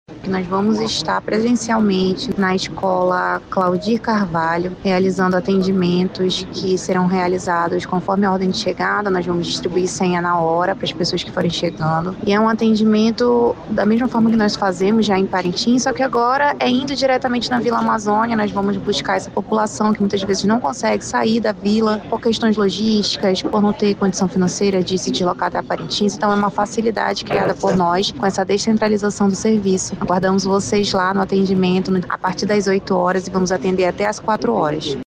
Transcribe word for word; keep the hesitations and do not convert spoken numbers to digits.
Nós vamos estar presencialmente na escola Claudir Carvalho, realizando atendimentos que serão realizados conforme a ordem de chegada. Nós vamos distribuir senha na hora para as pessoas que forem chegando. E é um atendimento da mesma forma que nós fazemos já em Parintins, só que agora é indo diretamente na Vila Amazônia. Nós vamos buscar essa população que muitas vezes não consegue sair da vila por questões logísticas, por não ter condição financeira de se deslocar até Parintins. Então é uma facilidade criada por nós com essa descentralização do serviço. Aguardamos vocês lá no atendimento a partir das oito horas e vamos atender até às quatro horas.